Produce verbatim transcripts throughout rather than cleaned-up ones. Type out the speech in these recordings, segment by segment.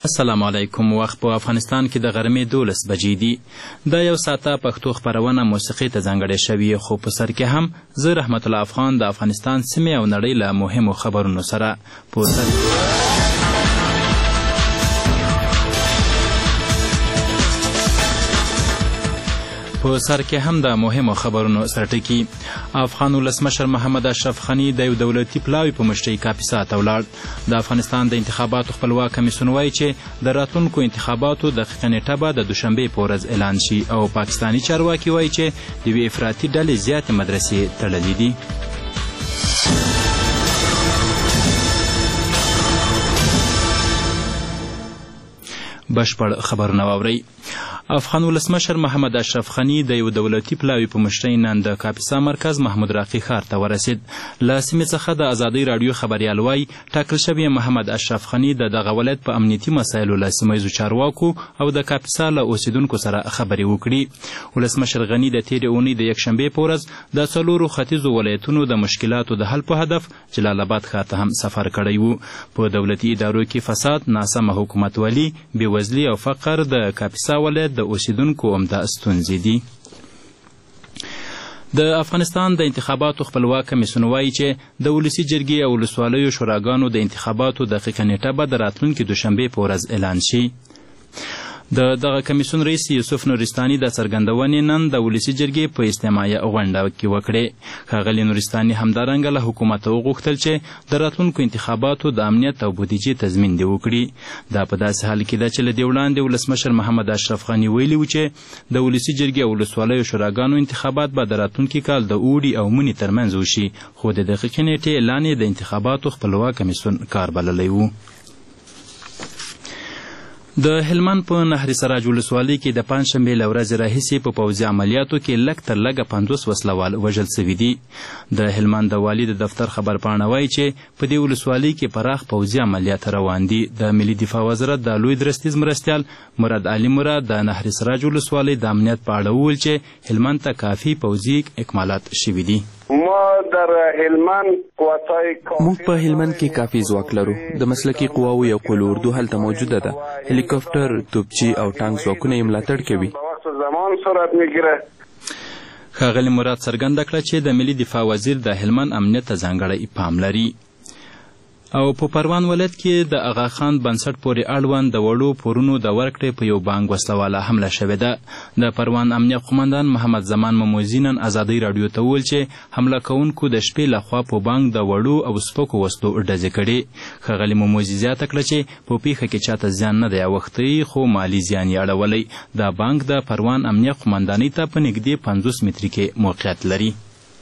السلام علیکم. وخت په افغانستان کې د غرمې دولس بجې دي. دا یو ساعته پښتو خپرونه موسیقي ته ځانګړې شوې، خو په سر کې هم زه رحمت الله افغان د افغانستان سیمې او نړۍ له مهمو خبرونو سره په سر په سر کې هم د مهمو خبرونو سره ټکي. افغان ولسمشر محمد اشرف غني د یو دولتي پلاوي په مشرۍ کاپیسا ته ولاړ. د افغانستان د انتخاباتو خپلواک کمیسیون وایي چې د راتلونکو انتخاباتو دقیقه نیټه به د دوشنبې په ورځ اعلان شي، او پاکستاني چارواکي وایي چې د یوې افراطي ډلې زیاتې مدرسې تړلې دي. بشپړ خبرونه واورئ. افغان ولسمشر محمد اشرف غني د یو دولتي پلاوي په مشرۍ نن د کاپیسا مرکز محمود راقي ښار ته ورسید. له سیمې څخه د ازادۍ راډیو خبریال وایي ټاکل شوی محمد اشرف غني د دغه ولایت په امنیتي مسایلو له سیمه ییزو چارواکو او د کاپیسا له اوسیدونکو سره خبرې وکړي. ولسمشر غني د تېرې اونۍ د یکشنبې په ورځ د څلورو ختیځو ولایتونو د مشکلاتو د حل په هدف جلال آباد ښار ته هم سفر کړی و. په دولتي ادارو کې فساد، ناسمه حکومتولي، بېوزلي او فقر د کاپیسا ولایت د اوسیدونکو عمده ستونزې دي. د افغانستان د انتخاباتو خپلواک کمیسیون وایي چې د ولسي جرګې او ولسوالیو شوراګانو د انتخاباتو دقیقه نیټه به د راتلونکي دوشنبې په ورځ اعلان شي. د دغه کمیسیون رئیس یوسف نورستاني د څرګندونې نن د ولسي جرګې په اجتماعي غونډه کې وکړې. ښاغلي نورستاني همدارنګه له حکومته وغوښتل چې د راتلونکو انتخاباتو د امنیت او بودیجې تضمین دې وکړي. دا په داسې حال کې ده چې له دې وړاندې ولسمشر محمد اشرف غني ویلي و چې د ولسي جرګې او ولسوالیو شوراګانو انتخابات به د راتلونکي کال د اوړي او مني ترمنځ وشي، خو د دقیقې نیټې اعلان یې د انتخاباتو خپلواک کمیسیون کار بللی و. د هلمند په نهر سراج ولسوالۍ کې د پنجشنبې له ورځې راهیسې په پوځي عملیاتو کې لږ تر لږه پنځوس وسلوال وژل سوي دي. د هلمند د والي د دفتر خبرپاڼه وایي چې په دې ولسوالۍ کې پراخ پوځي عملیات روان دي. د ملي دفاع وزارت د لوی درستیز مرستیال مراد علي مراد د نهر سراج ولسوالۍ د امنیت په اړه وویل چې هلمند ته کافي پوځي اکمالات شوي دي. موږ په هلمند کې کافي ځواک لرو. د مسلکي قواو یو قول اردو هلته موجوده ده. هلیکاپټر، توپچي او ټانک ځواکونه یې ملاتړ کوي. ښاغلي مراد څرګنده کړه چې د ملي دفاع وزیر د هلمند امنیت ته ځانګړی پام لري. او په پروان ولایت کې د اغا خان بنسټ پورې اړوند د وړو پورونو د ورکړې په یو بانک وسلواله حمله شوې ده. د پروان امنیه قمندان محمد زمان مموزي نن ازادۍ راډیو ته وویل چې حمله کوونکو د شپې لخوا په بانک د وړو او سپکو وسلو ډزې کړې. ښاغلي مموزي زیاته کړه چې په پیښه کې چاته زیان نه دی اوښتی، خو مالي زیان یې اړولی. دا بانک د پروان امنیه قمندانۍ ته په نږدې پنځوس متري کې موقعیت لري.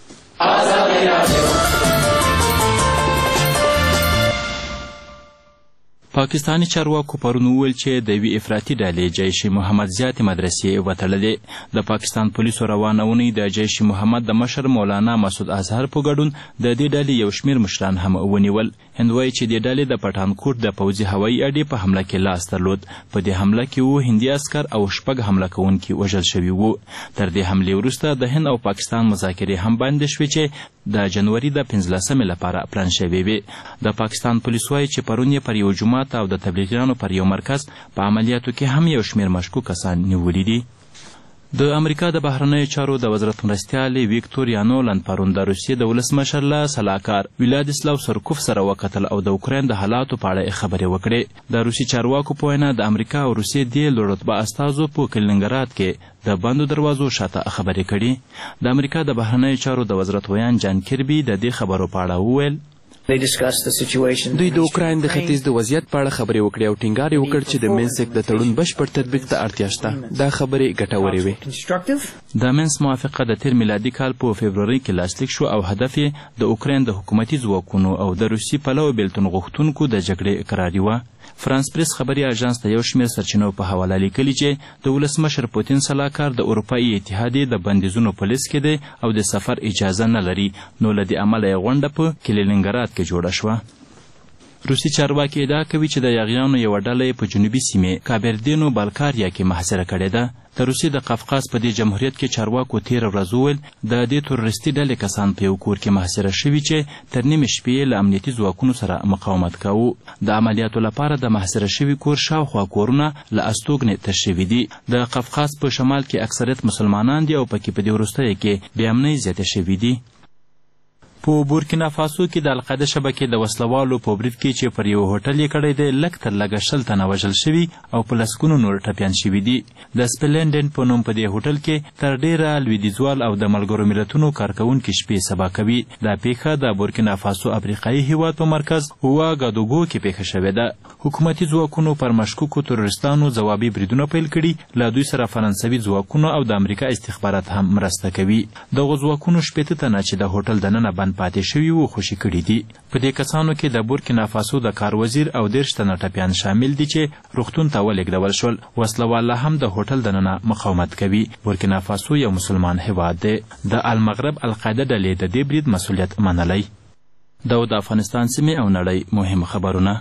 پاکستاني چارواکو پرون وویل چې د یوې افراطي ډلې جیش محمد زیاتې مدرسې وتړلې. د پاکستان پولیسو روانه اونۍ د جیش محمد د مشر مولانا مسعود اظهر په ګډون د دې ډلې یو شمېر مشران هم ونیول. هند وایي چې دې ډلې د پټانکوټ د پوځي هوایي اډې په حمله کې لاس درلود. په دې حمله کې اووه هندي عسکر او شپږ حمله کوونکي وژل شوي وو. تر دې حملې وروسته د هند او پاکستان مذاکرې هم بندې شوې چې د جنوري د پنځلسمې لپاره پلان شوې وې. د پاکستان پولیس وایي چې پرون یې پر یو جومات او د تبلیغیانو پر یو مرکز په عملیاتو کې هم یو شمېر مشکوک کسان نیولي دي. د امریکا د بهرنیو چارو د وزارت مرستیال ویکتور یانولند پرون د روسیې د ولسمشر له سلاکار ویلادیسلاو سرکوف سره وکتل او د اوکراین د حالاتو په اړه خبرې وکړې. د روسي چارواکو په وینا د امریکا او روسیې دې لوړ رتبه استازو په کلینینګراد کې د بندو دروازو شاته خبرې کړي. د امریکا د بهرنیو چارو د وزارت ویان جان کیربي د دې خبرو په اړه وویل دوی د اوکراین د ختیځ د وضعیت په اړه خبرې وکړې او ټینګار یې وکړ چې د مینسک د تړون بشپړ تطبیق ته اړتیا شته. دا خبرې ګټورې وې. د مینس موافقه د تیر میلادي کال په فبروري کې لاسلیک شو او هدف یې د اوکراین د حکومتي ځواکونو او د روسي پلوه بیلتون غوښتونکو د جګړې اقراري وه. فرانس پریس خبري اژانس ته یو شمېر سرچینو په حواله لیکلي چې د ولسمشر پوتین سلاکار د اروپایي اتحادیې د بندیزونو په لیست کې دی او د سفر اجازه نه لري، نو له دې امله یې غونډه په کلینینګراد کې جوړه شوه. روسي چارواکي ادعا کوي چې د یاغیانو یوه ډله په جنوبي سیمې کابردینو بالکاریا کې محاصره کړې ده. د روسیې د قفقاز په دې جمهوریت کې چارواکو تېره ورځ وویل د دې تروریستي ډلې کسان په یو کور کې محاصره شوي چې تر نیمې شپې له امنیتي ځواکونو سره مقاومت کاوه. د عملیاتو لپاره د محاصره شوي کور شاوخوا کورونه له استوګنې تش شوي دي. د قفقاز په شمال کې اکثریت مسلمانان دي او پکې په دې وروستیو کې بې امنۍ زیاته شوي دي. په بورکینا فاسو کې د القاعده شبکې د وسلوالو په برید کې چې پر یو هوټل یې کړی دی لږ تر لږه شل تنه وژل شوي او په لسګونو نور ټپیان شوي دي. د سپلینډن په نوم په دې هوټل کې تر ډیره لویدیځوال او د ملګرو ملتونو کارکوونکي شپې سبا کوي. دا پیښه د بورکینا فاسو افریقایي هیواد په مرکز واګادوګو کې پیښه شوې ده. حکومتي ځواکونو پر مشکوکو تروریستانو ځوابي بریدونه پیل کړي. له دوی سره فرانسوي ځواکونه او د امریکا استخبارات هم مرسته کوي. دغو ځواکونو شپېته تنه چې د هوټل دننه بند پاتې شوي وو خوشي کړي دي. په دې کسانو کې د بورکینا فاسو د کار وزیر او دېرش تنه ټپیان شامل دي چې روغتون ته ولېږدول شول. وسلوال لا هم د هوټل دننه مقاومت کوي. بورکینا فاسو یو مسلمان هیواد دی. د المغرب القاعده ډلې د دې برید مسؤلیت منلی. دا د افغانستان سیمې او نړۍ مهم خبرونه.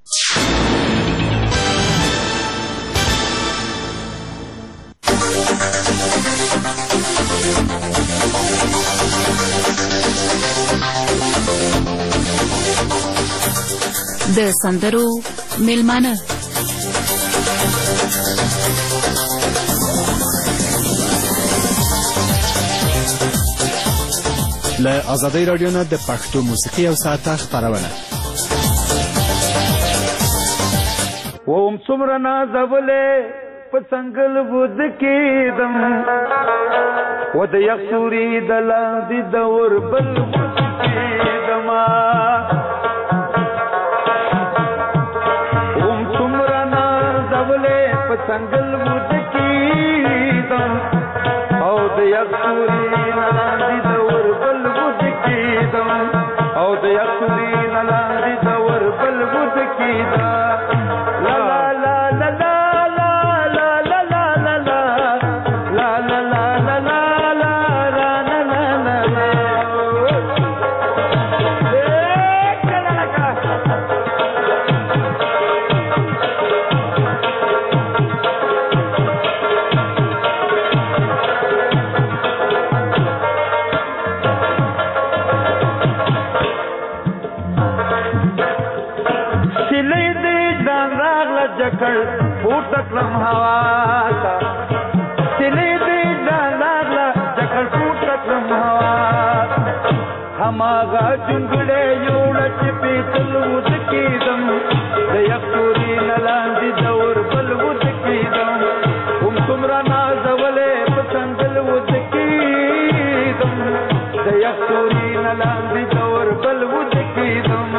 د سندرو میلمانه له ازادۍ راډیو نه د پښتو موسیقي او ساعته خپرونه. اوم څومره نازولې په څنګل بود کېدم و د یخوري د لاندې د اوربل بود کېدم. اوم څومره نازولې په څنګل بود کېدم او د یخوري د لاندې د اوربل بود کېدم او د یخوري د لاندې د اوربل بود کېدم. پورتکلم هوا تا سلی دی جاناغلا جکل پورتکلم هوا هماغا جنگڑے یوڑا چپی تلود کیدم دیکتوری نلاندی دور بلود کیدم ام تمرا نازولے پسندل ود کیدم دیکتوری نلاندی دور بلود کیدم.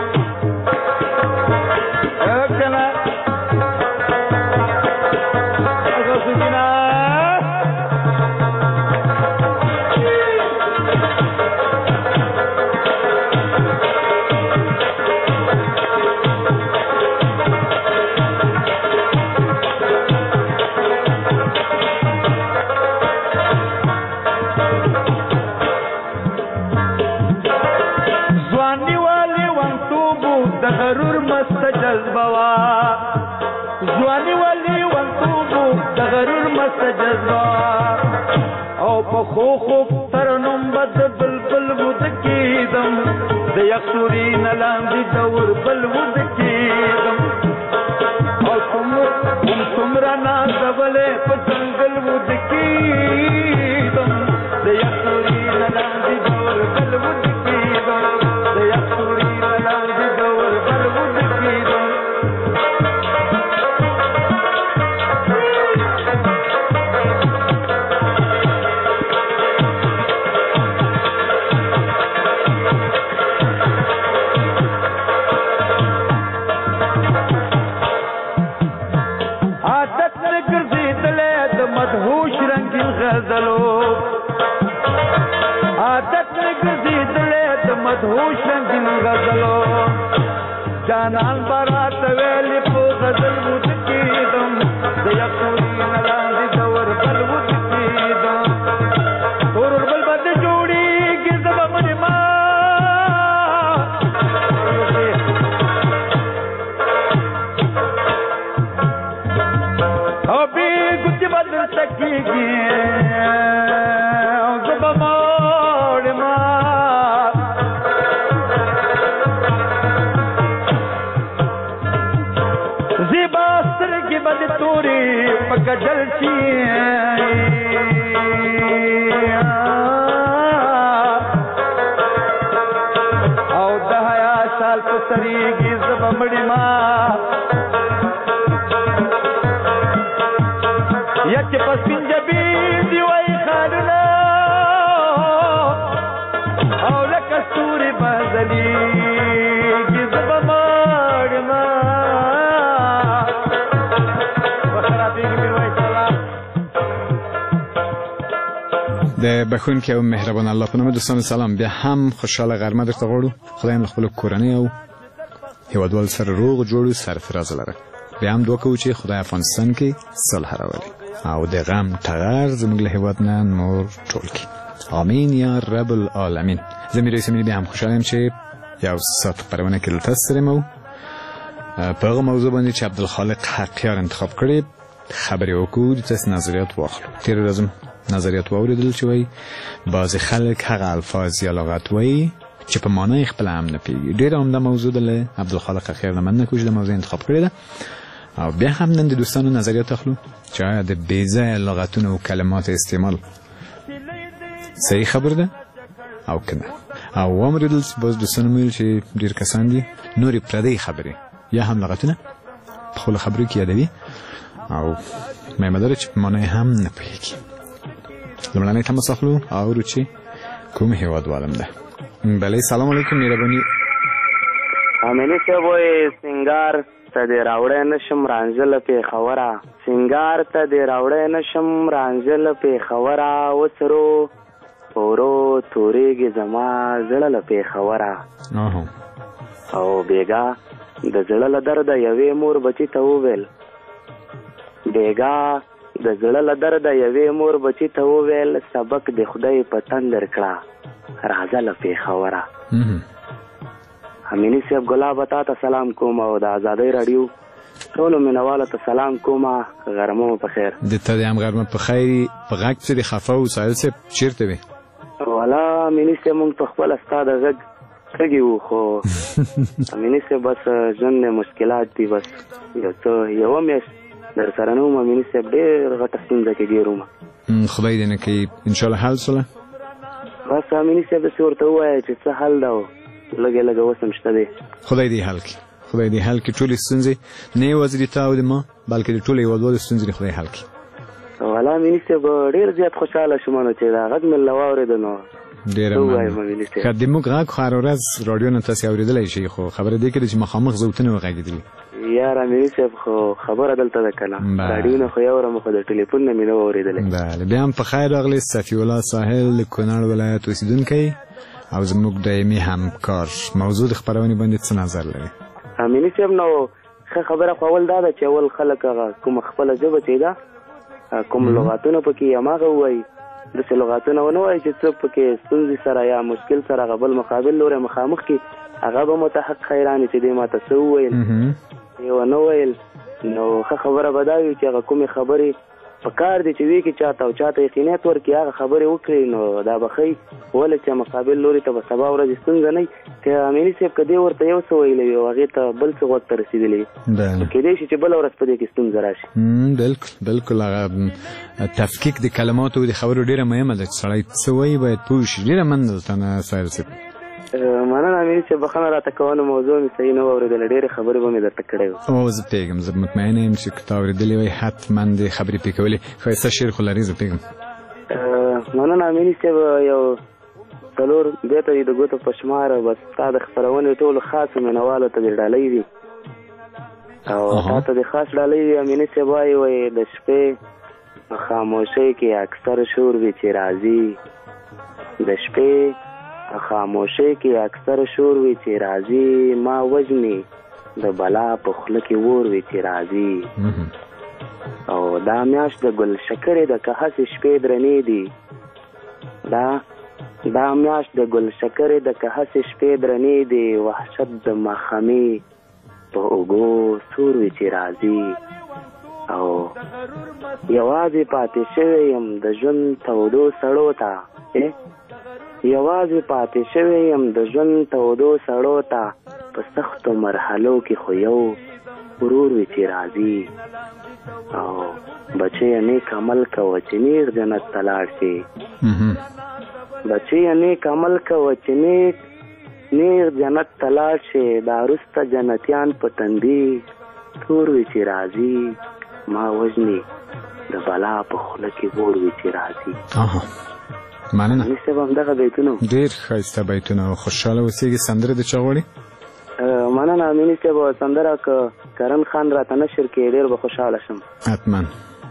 غرور مست جذبوا ځواني ولي ونتوبو د غرور مست جذبوا او په خو خو ترنم بد بلبل ود کېدم د یخوري نه لاندې دور بل ود کېدم او کوم څومره نازولې په ځنګل ود کېدم د یخوري نه لاندې دور بل ود کېدم د یخوري نه لاندې دور بل ود کېدم. مدهوش رنگین غزلو عادت میں گرزیدلے د مدهوش رنگین غزلو جانان برات ویلی پو غزل ود کیدم د یخوري نلاندې دور بل ود کیدم تور بل بد جوړیږي زما منې ما به درته کېږي او زه به مړما زیبا سترګې به د تورې په ګډل شي او د حیا شال په سریږي زه به مړما یا چې په سپین جبین دي وایي خالونه او لکه ستوري به ځلېږي زه به مړما د بخونکي او مهربان الله په نوم دوستان سلام. بیا هم خوشحاله غرمه درته غواړو. خدای هم له خپلو کورنۍ او هیوادوال سره روغ جوړ او سرفراز لره. بیا هم دعا کوو چې خدای افغانستان کې صلح راولي او د غم ټغر زموږ له هیواد نه نور ټول کړي. آمین یا رب العالمین. زه میر اسماعیل بیا هم خوشحاله یم چې یو ساعت خپرونه کې له تاسو سره یم او په هغه موضوع باندې چې عبدالخالق حقیار انتخاب کړی خبرې وکړو، د تاسو نظریات واخلو. تېره ورځ نظریات واورېدل چې وایي بعضې خلک هغه الفاظ یا لغات وایي چې په معنی خپله هم نه پوهېږي. ډېره عمده موضوع ده له عبدالخالق حقیار نه مننه کوو چې د موضوع انتخاب کړې ده او بیا هم نن د دوستانو نظریات اخلو چې آیا د بېځایه لغتونو او کلمات استعمال صحیح خبر ده او که نه. او واورېدل چې باز دوستانو ویل چې ډېر کسان دي نورې پردۍ خبرې یا هم لغتونه په خپلو خبرو کې یادوي او مهمه ده چې په معنی هم نه پوهېږي. لمړنۍ تماس اخلو اورو چې کوم هیوادوالم ده. بله سلام علیکم مهرباني. امیني صاحب وایي سینګار ته دې راوړی نشم رانژله پېښوره سینګار ته دې راوړی نشم رانژله پېښوره وڅرو ورو تورېږي زما زړه له پېښوره او بېګا د زړه له درده یوې مور بچي ته وویل بېګا د زړه له درده یوې مور بچي ته وویل سبق د خدای په تندر کړه راځه له پېښوره. امیني صاحب ګلابه تا ته سلام کوم او د ازادۍ راډیو ټولو مینوالو ته سلام کوم. غرمه مو په خیر. د ته د هم غرمه په خیر. په غږ پسې د خفه و سایل صاحب چېرته وې؟ والا امیني صاحب موږ په خپله ستا د غږ کږي وو خو امیني صاحب بس ژوند مشکلات دي. بس یو څه یوه میاشت در سره نه وم امیني صاحب ډېر غټه ستونزه کې ګیر وم. خدای دې نه کوي انشاءالله حل سوله. بس امیني صاحب داسې ورته ووایه چې څه حل ده او لږې لږه اوس هم شته دی. خدای دې حل کړي. خدای دې حل کړي ټولې ستونزې نه یوازې د تا او د ما بلکې د ټولو هېوادوالو ستونزې دې خدای حل کړي. والا امیني صاحب ډېر زیات خوشحاله شوم نو چې دا غږ مې له واورېده نو ډېره مننه. که د موږ غږ خو هره ورځ راډیو نه تاسې اورېدلی شئ خو خبره دې کړې چې مخامخ صوتونه وغږېدلي. یار امیني صاحب خو خبره دلته ده که نه راډیو نه خو یوره مو خو د ټلیفون نه مې نه واورېدلی. بله بیا هم په خیر راغلی. صفي الله ساحل د کونړ ولایت اوسېدونکی او زموږ دایمي همکار. موضوع د خپرونې باندې څه نظر لري؟ امیني صاحب نو ښه خبره خو اول دا ده چې اول خلک هغه کومه خپله ژبه چې ده کوم لغاتونه پکې هماغه ووایي. داسې لغاتونه ونه وایي چې څوک پکې ستونزې سره یا مشکل سره هغه بل مقابل لوری مخامخ کړي هغه به متحق حیران چې دې ما ته څه وویل یې ونه ویل. نو ښه خبره به دا وي چې هغه کومې خبرې په کار دی چې وی کې چاته او چاته یقینیت ورکړي هغه خبرې وکړي نو دا به ښه ولې چې مقابل لوري ته به سبا ورځې ستونزه نه وي. که امیني صاحب که دې ورته یو څه ویلی وي او هغې ته بل څه غوږ ته رسېدلی وي کېدای شي چې بله ورځ په دې کې ستونزه را شي. بلکل بلکل هغه تفکیک د کلماتو او د خبرو ډېره مهمه ده چې سړی څه وایي باید پوه شي. ډېره مننه درته نه سایل صاحب. مننه امیني صاحب بخښنه راته کوه نو موضوع مې صحیح نه واورېدله ډېرې خبرې به مې درته کړی وې. او زه پوهېږم زه مطمئنه یم چې که تا اورېدلې وای حتما دې خبرې پرې کولې. ښایسته شعر خو لرې زه پوهېږم. مننه امیني صاحب یو څلور دې ته د ګوتو په شمار بس ستا د خپرونې ټولو خاصو مینوالو ته دې ډالۍ وي او تا ته دې خاص ډالۍ وي. امیني صاحب وایي وایي د شپې په خاموشۍ کې اکثر شور وي چې راځي د شپې په خاموشۍ کې اکثر شور وي چې راځي ما وژني د بلا په خوله کې اور وي چې راځي او دا میاشت د ګل شکرې د که هسې شپې درنې دي دا دا میاشت د ګل شکرې د که هسې شپې درنې دي وحشت د ماښامي په اوږو سور وي چې راځي او یوازې پاتې شوی یم د ژوند تودو سړو ته یوازې پاتې شوی یم د ژوند تودو سړو ته په سختو مرحلو کې خو یو ورور وي چې راځي او بچیه نیک عمل کوه چې نیغ جنت ته لاړ شي بچیه نیک عمل کوه چې نیک نیغ جنت ته لاړ شي دا وروسته جنتیان په تندي تور وي چې راځي ما وژني د بلا په خوله کې اور وي چې راځي. مننه. مونږ صاحب همدغه بیتونه ډېر ښایسته بیتونه او خوشحاله اوسېږي. سندره د چا غواړي؟ مننه امیني صاحب. سندره که کرن خان راته نشر کړي ډېر به خوشحاله شم. حتما.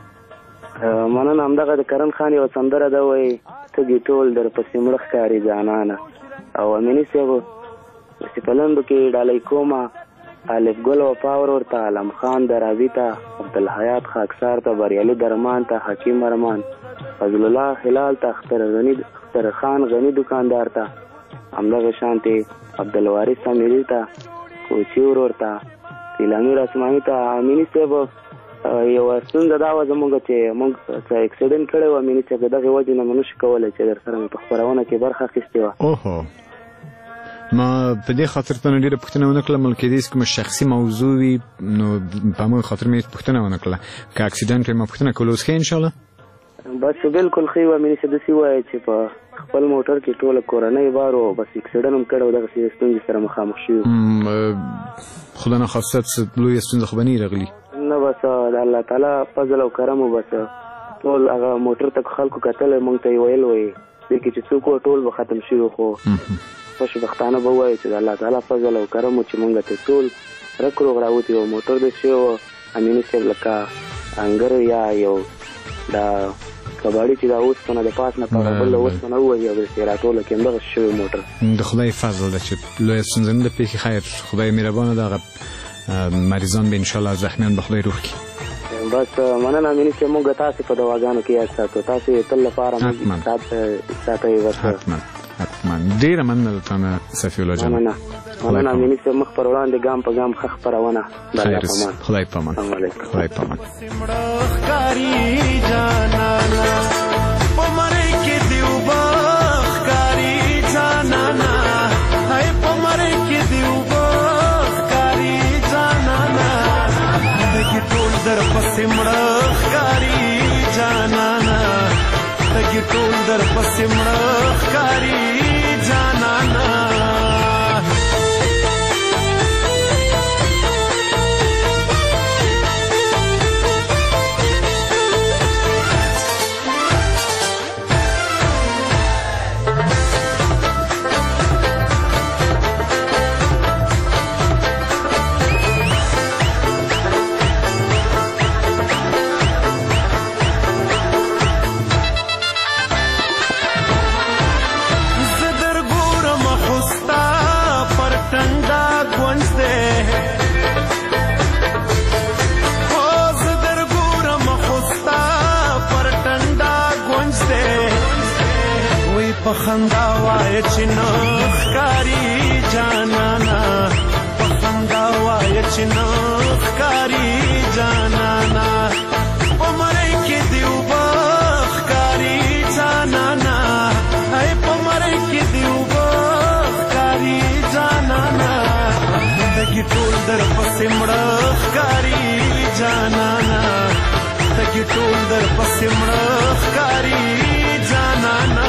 مننه. همدغه د کرن خان یو سندره ده وایي تږي ټول در پسې مړه ښکاري جانانه. او امیني صاحب چې په لنډو کې ډالۍ کومه الف ګل وفا ورته علم خان درابي ته عبدالحیات خاکسار ته بریالي درمان ته حکیم ارمان فضل الله هلال ته اختر غنی اختر خان غنی دکاندار ته همدغه شانتې عبدالوارث امیري ته کوچي ورور ته سیلامي رسماني ته. امیني صاحب یوه ستونزه دا وه زموږ چې موږ څه اکسیډنټ کړی و امیني صاحب. د دغې وجې نه مو نشو کولی چې در سره مې په خپرونه کې برخه اخیستې وه. اوهو ما په دې خاطر ته ډېره پوښتنه ونه کړله ملکې دې کومه شخصي موضوع وي نو په همغه خاطر مې پوښتنه ونه کړله. که اکسیډنټ وي ما پوښتنه کول اوس ښه انشاءالله بس بالکل ښه وه امیني صاحب. داسې ووایه چې په خپل موټر کې ټوله کورنۍ بار و بس اکسیډنټ هم کړی و دغسې ستونزې سره مخامخ شوي خدا نخواسته څه لویه ستونزه خو به نه رغلي نه بس د الله تعالی فضل او کرم و بس ټول هغه موټر ته خلکو کتلی موږ ته یې ویل وایي دې کې چې څوک و ټول به ختم شوي خو خوشبختانه به ووایو چې د الله تعالی فضل او کرم و چې موږ ته ټول رک روغ راوتي و موټر د شوی و امیني صاحب لکه انګر یا یو دا کباړي چې دا اوسپنه د پاس نه په بله اوسپنه ووهي او داسې راټوله کړي همدغه شوی موټر. د خدای فضل ده چې لویه ستونزه نه ده پېښې خیر خدای مهربانه ده. هغه مریضان به انشاءالله زخمیان به خدای روغ کړي. بس مننه امیني صاحب. موږ تاسې په دواګانو کې یاد ساتو. تاسې تل لپاره موږ ساتئ. حتما حتما. ډېره مننه له تا نه صفي الله جان. مننه مننه امیني صاحب. مخ پر وړاندې ګام په ګام ښه خپرونه. خیر خدای په امان. خدای په امان. در پسې مړه ښکاري جانانا تګي ټول در پسې مړه ښکاري جانانا. پخندا وای چې نو ښکاری جانانا پخندا وای چې نو ښکاری جانانا پمړی کې دیو ښکاری جانانا ای پمړی کې دیو ښکاری جانانا دګی ټول در پسې مړه ښکاری جانانا دګی ټول در پسې مړه ښکاری جانانا.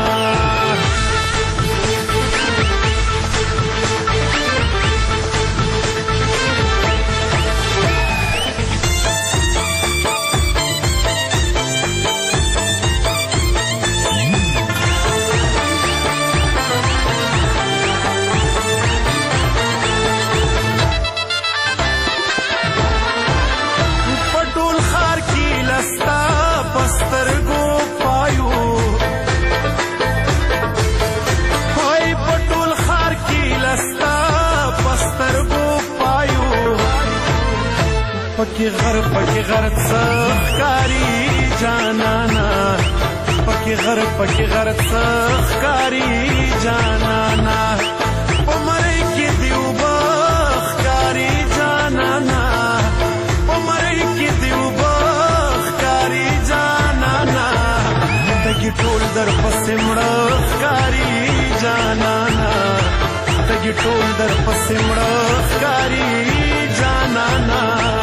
پکی غر پکی غر څخکاری جانانا پکی غر پکی غر څخکاری جانانا پمړی کې دیو بخکاری جانانا پمړی کې دیو در پسې مړه ښکاري جانانا تګي ټول در پسې مړه ښکاري جانانا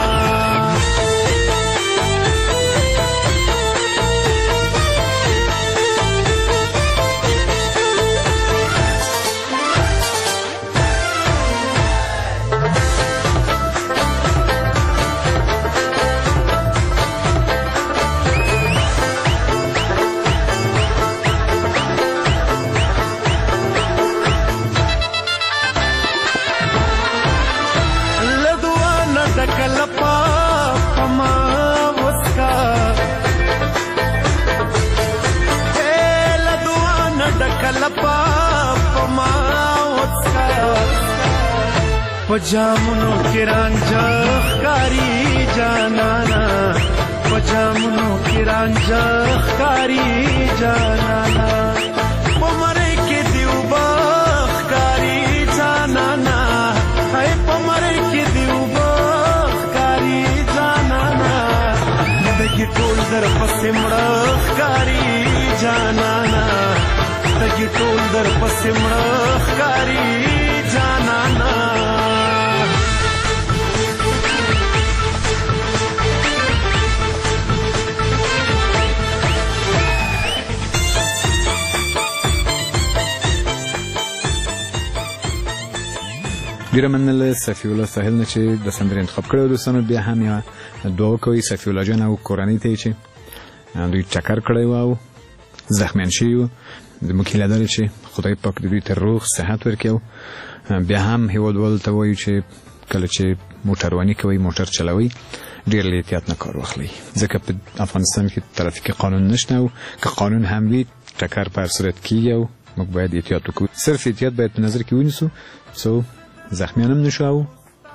पजामुनो के रांझा कारी जानाना पजामुनो के रांझा कारी जानाना पमरे के दिवबा कारी जानाना है पमरे के दिवबा कारी जानाना दगी टोल दर पसे मड़ा कारी जानाना दगी टोल दर पसे मड़ा कारी जानाना ډیره مننه صفی الله ساحل نه چې د سندرې انتخاب کړو دوستانو بیا هم یا دعا کوي صفی الله جان او کورنۍ ته چې دوی چکر کړی و او زخمیان شوي وو زموږ هیله ده چې خدای پاک د دوی ته روغ صحت ورکړي بیا هم هیوادوالو ته وایو چې کله چې موټرواني کوئ موټر چلوئ ډېر له احتیاط نه کار واخلئ ځکه په افغانستان کې ترافیکي قانون نشته او که قانون هم وي ټکر په هر صورت کېږي او موږ باید احتیاط وکړو صرف احتیاط باید په نظر کې ونیسو څو زخمیان هم نشو او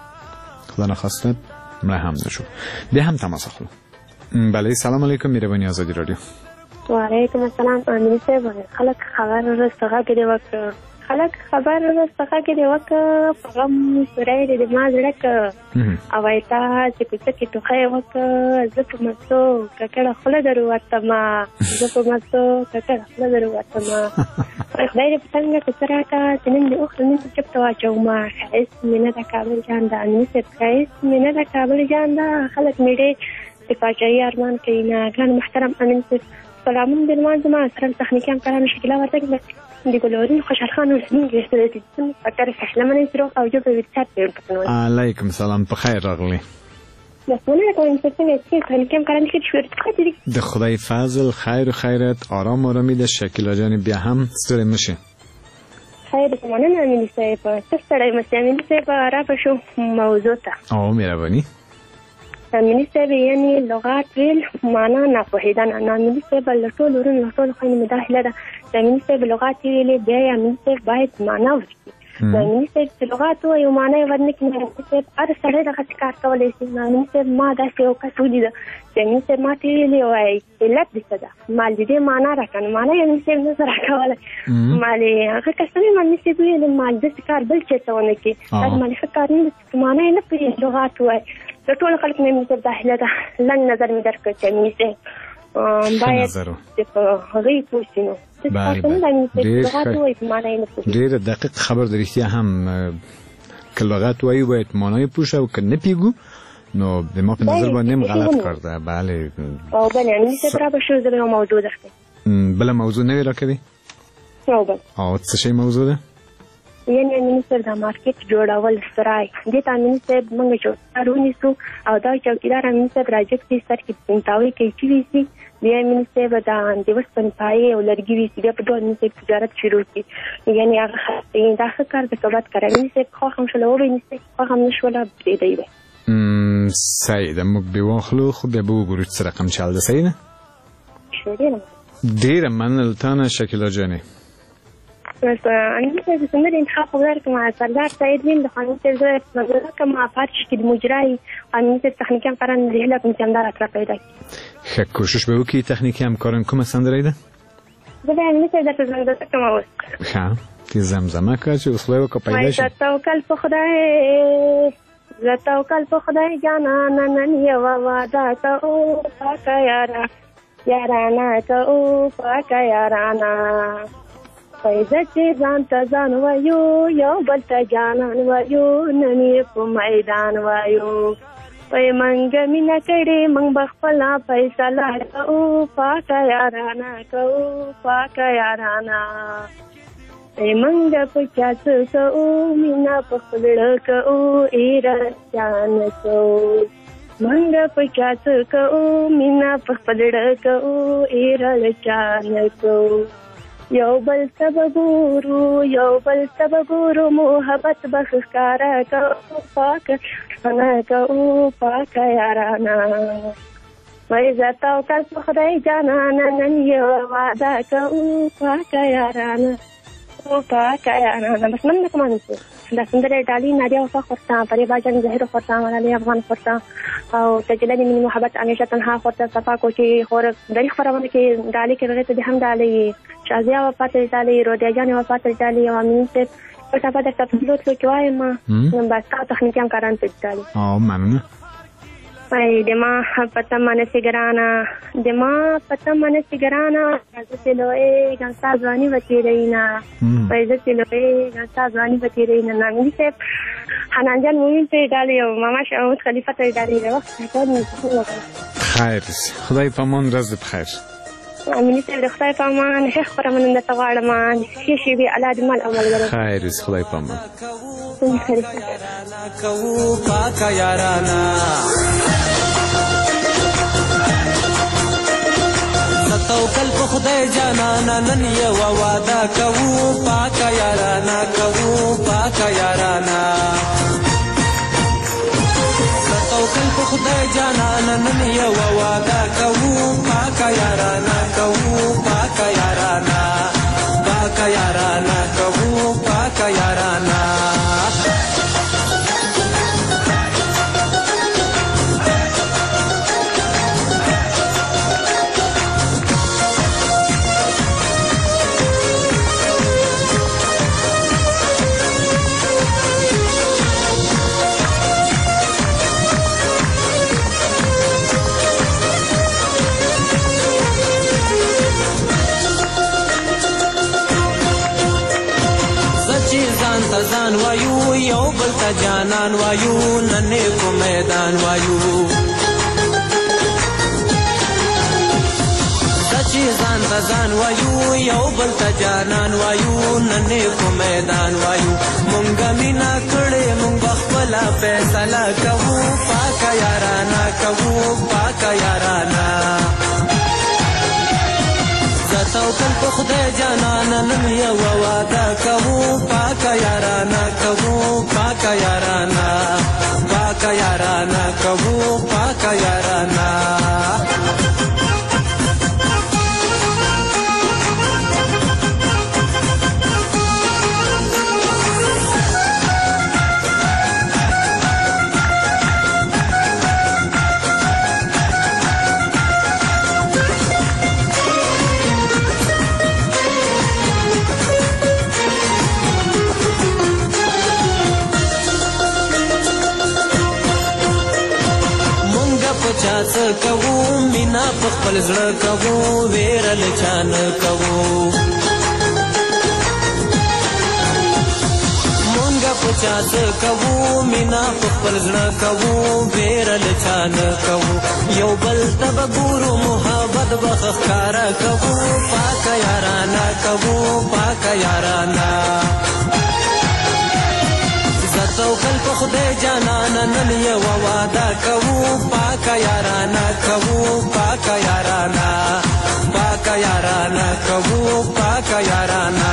خدا نخواسته مړه هم نشو بیا هم تماس اخلو بله سلام علیکم مهرباني آزادی رادیو وعلیکم السلام امیر صاحب خلک خبر رسغه کې دی وک خلک خبر رسغه کې دی وک پرم سورای دې ما زړه ک او ایتا چې کوڅه کې ټوخه وک زپ مڅو ککړه خله درو وته ما زپ مڅو ککړه خله درو وته ما خدای دې څنګه کثره کا تنن دې اوخ نن چې په واچو ما خیس مینه د کابل جان د انیس خیس مینه د کابل جان د خلک میډه د پاچاهي ارمان کوي نه ګران محترم امین سلامون بالمان زما سره تخنیکي امکانات شکله ورته دي ګلورین خوشحال خان ورسمین ګرځېدل دي فکر فحله منې سره او جو په وټساپ په ورته علیکم سلام په خیر راغلی مسئله کوم څه چې تخنیکي امکانات کې شوړ کړی د خدای فضل خیر و خیرت آرام آرامی د شکیلا جان بیا هم ستړي مشه خیر مننه امین صاحب څه ستړي مشه امین صاحب را پښو موضوع ته او مهرباني امین صاحب یعنی لغات ویل معنا نه پوهیدل نه امین صاحب له ټول ورن له ټول خو مداخله ده امین صاحب لغات ویل بیا امین صاحب باید معنا ورکړي امین صاحب لغات او یو معنا ورنکې امین صاحب هر سړی دغه کار کولای شي امین صاحب ما داسې یو کس ولید امین صاحب ما ته ویلي وای علت دې څه ده مال دې معنا راکنه معنا امین صاحب نه سره کوله مال هغه کسونه امین صاحب ویل مال دې کار بل څه ته ونه کې هر مال ښه کار نه معنا نه پېژني لغات وای د ټول خلک مې مې داخله ده لن نظر مې درکړ چې مې سه باید په هغه پوښتنه ډېر دقیق خبر د رښتیا هم که لغت وایو باید معنای پوښه او که نه پیګو نو د ما په نظر باندې هم غلط کار ده بله او بله یعنی څه را به شو زه یو موضوع درته بله موضوع نه وي راکوي او بله او څه شی موضوع ده یعنی منیستر د مارکیټ جوړول سرای دې ته منیستر موږ چوکیدار ونیسو او دا چوکیدار منیستر راځي چې سر کې پنځاوي کې چې وي سي بیا منیستر د دیوس پنځای او لرګي وي چې په ډول منیستر تجارت شروع کړي یعنی هغه دا ښه کار د کبات کوي منیستر خو هم شلو وي منیستر خو هم نشوله دې دی صحیح ده موږ به واخلو خو به وګورو چې رقم چل ده صحیح نه ډېره مننه تانه شکیلا جانې بس أنا مثل سندر انتخاب وزارة مع سردار سعيد بن دخان مثل زوجة مدرسة مع فارش كده مجرای أنا مثل تخنیکی هم کارن رحله کنم جمدار اطراف پیدا. خب کوشش به وکی تخنیکی هم کارن کم سندر ایده؟ زبان مثل در زمزمه کم اوست. خب تی زمزمه که چه اصله و که پیدا شد؟ توکل په خدای توکل په خدای جانا نننی و وعده او پاک یارا یارانه کوو پاکه یارانه پیدا چې ځان ته ځان وایو یو بل ته جانان وایو نن یې په میدان وایو وای منګه مینه کړې موږ به خپله فیصله کوو پاکه یارانه کوو پاکه یارانه وای منګه په چا څه کوو مینه په خپل زړه کوو ایره چا نه کوو منګه په چا څه کوو مینه په خپل زړه کوو ایره چا نه کوو یو بل ته ګورو یو بل ته ګورو محبت به ښکاره کوو پاکه یارانه کوو پاکه یارانه وای زه تا او کس په خدای جانانه نن یو واده کوو پاکه یارانه پاکه یارانه بس من نه کوم دا سندره ډالۍ نادیا وفا خورتا پرې باجان زهیر خورتا ملالۍ افغان خورتا او تجلد من محبت همیشه تنها خورتا صفا کوچی خور دری خبرونه کې ډالۍ کې رغته هم ډالۍ شازیا وفا ته ډالۍ رودیا جان وفا ته ډالۍ او امین ته په تاسو د تفصیلات کې وایم نو بس تاسو تخنیکی هم کاران ته ډالۍ او ممنون ay de ma pata mana sigarana de ma pata mana sigarana zelo e gansa zwani watirina ay zelo e gansa zwani watirina na mi se hananjan mu te dali mama shaut khalifa te dali ro خیر خدای پامان روز بخیر امین سے خدای پامان هیڅ خبره من د تغاړه ما شي شي به علاد مال عمل غره خیر خدای پامان کوو پاکه یارانا توکل په خدای جانانا نن یو واده کوو پاکه یارانا کوو پاکه یارانا توکل په خدای جانانا نن یو واده کوو پاکه یارانا کوو پاکه یارانا پاکه یارانا کوو پاکه یارانا ځان وایو یو بل ته جانان وایو نن په میدان وایو سچي ځان ته ځان وایو یو بل ته جانان وایو نن په میدان وایو مونږ مینا کړې مونږ خپل فیصله کوو پاکه یارانا کوو پاکه یارانا توکل په خدای جانانا نن یو واده کوو پاکه یارانا کوو پاکه یارانا پاکه یارانا کوو پاکه یارانا چاڅ کوو مینا په خپل زړه کوو ویرل چان کوو مونږه په چاڅ کوو مینا په خپل زړه کوو ویرل چان کوو یو بل ته ګورو محبت بخښکارا کوو پاکه یارانا کوو پاکه یارانا توکل په خدای جانانا نن یو واده کوو پاکه یارانا کوو پاکه یارانا پاکه یارانا کوو پاکه یارانا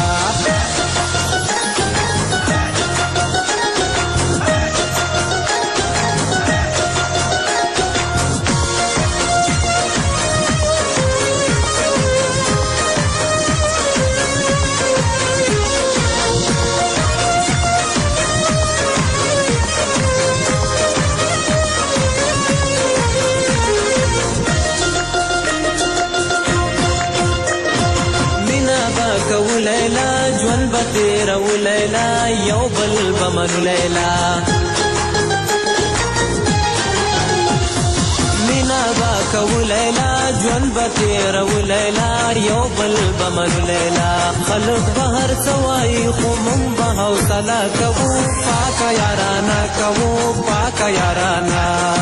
لیلا ژوند به تیرو لیلا یو بل به منو لیلا مینا به کوو لیلا ژوند به تېروو لیلا یو بل به منو لیلا خلک به هر څه وایي خو موږ به حوصله کوو پاکه یارانه کوو پاکه یارانه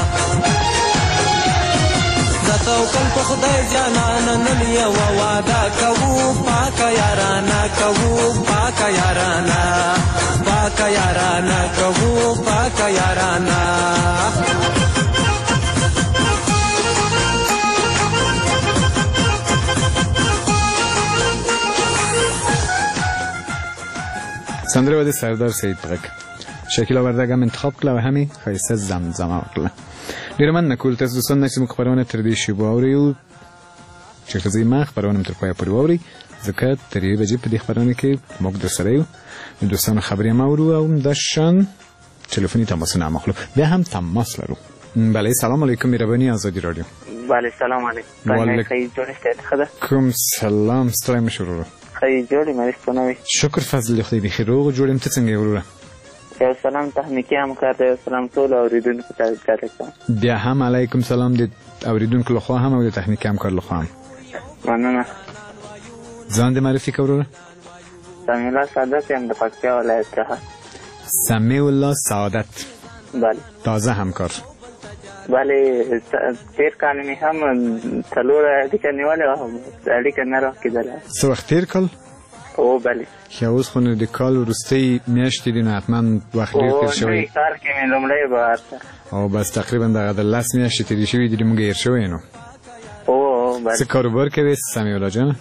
زه توکل په خدای جانانه نن یوه واده کوو پاکه یارانه کوو پاکه یارانه پاکه یارانه کوو پاکه یارانه سندره و د سردار سید غږ شکیلا وردګ هم انتخاب کړه او همې ښایسته زمزمه وکړه. ډېره مننه کوو تاسو دوستان چې زموږ خپرونه تر دې شیبو اورئ چېرته ځئ ما خپرونه مو تر پایه پورې واورئ ځکه تر یوې بجې په دې خپرونه کې موږ درسره یو د دوستانو خبرې هم اورو او همداشان تلفني تماسونه هم اخلو بیا هم تماس لرو. بله سلام علیکم مهرباني آزادي رادیو. بله سلام علیکم. کوم سلام ستړی مه شو وروره. خیلی جوړی مریض پنوی شکر فضل خدای دی خیر روغ جوړیم ته څنګه وروره یو سلام تخنیکی همکار دی یو سلام ټول اوریدونکو ته کوم بیا هم علیکم سلام د اوریدونکو لخوا هم او د تخنیکی همکار لخوا هم مننه ځان دې معرفي کړه وروره سمیع الله سعادت یم د پکتیا ولایت څخه سمیع الله سعادت بله تازه همکار بله تیر کال مې هم څلور اړیکه نیولې وه اړیکه نه راکېدله څه وخت تیر کال او بله ښه اوس خو نو د کال وروستۍ میاشتې دي نو حتما وخت ډېر تېر شوی او کال کې مې لومړی بهر ته او بس تقریبا دغه د لس میاشتې تېرې شوي دي موږ هېر شوی نو او بله څه کاروبار کوې سمیع الله جانه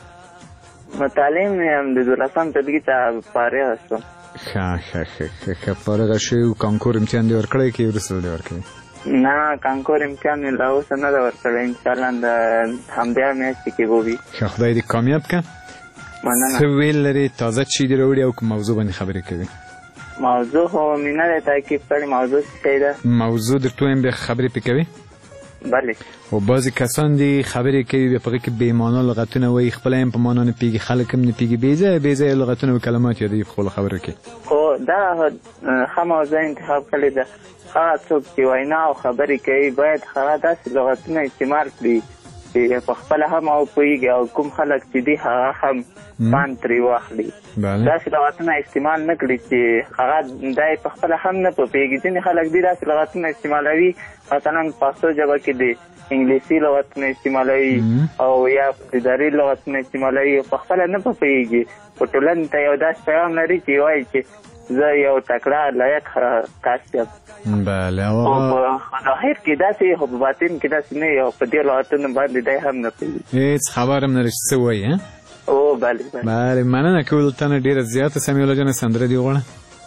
تعلیم یم د دولسم ټولګي ته فارغ شوم ښه ښه ښه ښه فارغه شوې او کانکور امتحان دې ورکړی که وروسته دې ورکوي نه کانکور امتحان مې لا اوسه نه ده ورکړی انشاءالله د همدې میاشتې کې به وي ښه خدای دې کامیاب که مننه څه ویل لرې تازه چی دې راوړي او کوم موضوع باندې خبرې کوي موضوع خو مې نه دی تعقیب کړې موضوع څه شی ده موضوع درته ویم بیا خبرې پې کوي بله او بعضې کسان دي خبرې کوي بیا په هغې کې بې معنا لغتونه وایي خپله هم په معنا نه پوهېږي خلک هم نه پوهېږي بې ځایه بې ځایه لغتونه او کلمات یادوي په خپلو خبرو کې خو دا ښه موضوع انتخاب کړې ده هغه څوک چې وینا او خبرې کوي باید هغه داسې لغتونه استعمال کړي چې په خپله هم او پوهېږي او کوم خلک چې دي هغه هم خوند ترې واخلي داسې لغتونه استعمال نه کړي چې هغه دا یې په خپله هم نه پوهېږي ځینې خلک دي داسې لغتونه استعمالوي مثلا پښتو ژبه کې د انګلیسي لغتونه استعمالوي او یا اداري لغتونه استعمالوي په خپله نه پوهېږي په ټولنې ته یو داسې پیغام لري چې وایي چې زه یو تکړه لایق کس یم بله او په ظاهر کې داسې خو په باطن کې داسې نه وي او په دې لغتونو باندې دی هم نه پوهېږي هېڅ خبر هم نه لري چې څه وایي او بله بله مننه کوو ته نه ډېره زیاته سمیع الله جانه سندره دې وغواړه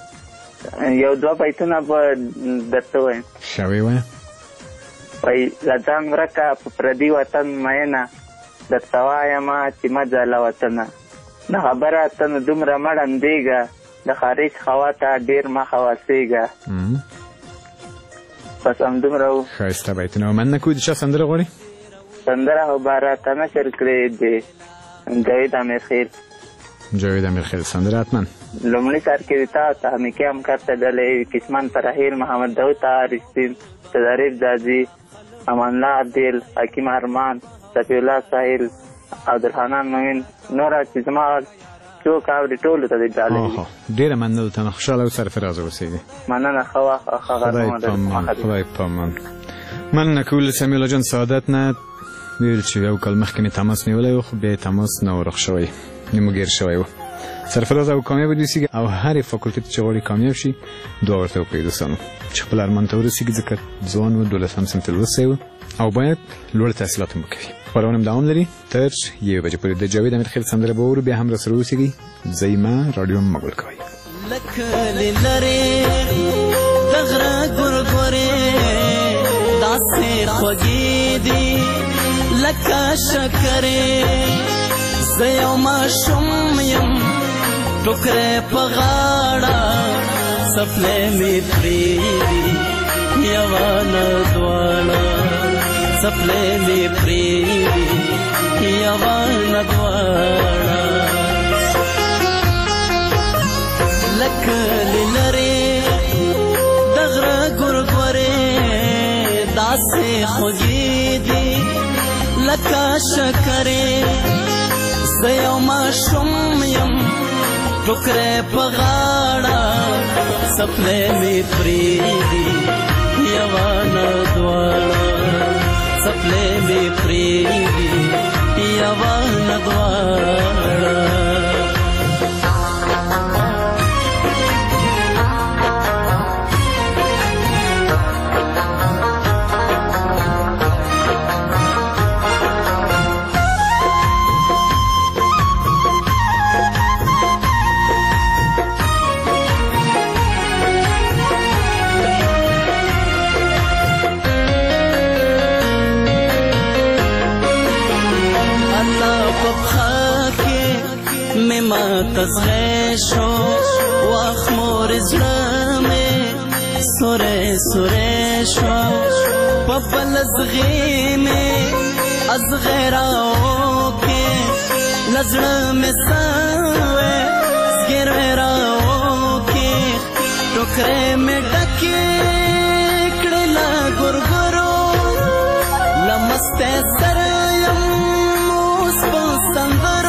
یو دوه بیتونه به درته وایم ښه ویې وایه وایي له ځان ورکه په پردي وطن مینه درته وایمه چې مه ځه له وطنه د خبره ته نو دومره مه ړندېږه د خارج هوا ته ډېر مه خواصېږه بس همدومره و ښایسته بیتونه مننه کوو د چا سندره غواړې سندره خو به راته نشر کړې د جاوید امیرخیل جاوید امیرخیل سندره حتما لومړي سر کې د تا تخنیکي همکار ته ډلې کسمان فرحیل محمد داود طاهرستین صدریف جاجي امان الله عبدل حکیم ارمان صفی الله ساحل عبدالحنان موین نوره چې زما څوک اوري ټولو ته دې ډالۍ ډېره مننه درته نه خوشحاله او سرفرازه اوسېږي مننه ښه وخت ښه غرمه خدای پامان مننه کوو له سمیع الله جان سعادت نه ویل چې یو کال مخکې مې تماس نیولی و خو بیا یې تماس نه ورخ شوی نیمو ګیر شوی و سرفراز او کامیاب ودرېږي او هرې فاکولټي ته چې غواړي کامیاب شي دعا ورته وکړئ دوستانو چې خپل ارمان ته ورسېږي ځکه ځوان و دولسم صنف ته لوستی و او باید لوړ تحصیلات هم وکوي خپرونه هم دوام لري تر یوې بجې پورې د جاوید امیرخیل سندره به واورو بیا هم راسره اوسېږئ ځئ مه راډیو مه ګل کوئ لکه لرې د غره ګورګورې داسې خوږې دي لکه شکرې زه یو ماشوم یم ټوکرې په غاړه څپلۍ مې پرېږدي یوه نه دواړه څپلۍ مې پرېږدي یوه نه دواړه لکه لرې د غره ګورګورې داسې خوږې دي لکه شکرې زه یو ماشوم یم ټوکرې په غاړه څپلۍ مې پرېږدي یوه نه دواړه څپلۍ مې پرېږدي یوه نه دواړه تزغی شو واخ مور زړه مې سوری سوری شو په بل زغی مې ازغی راوکې له زړه مې سوی زګیروی راوکې ټوکرې مې ډکې کړې له ګورګورو له مستۍ سره یم اوس په سندرو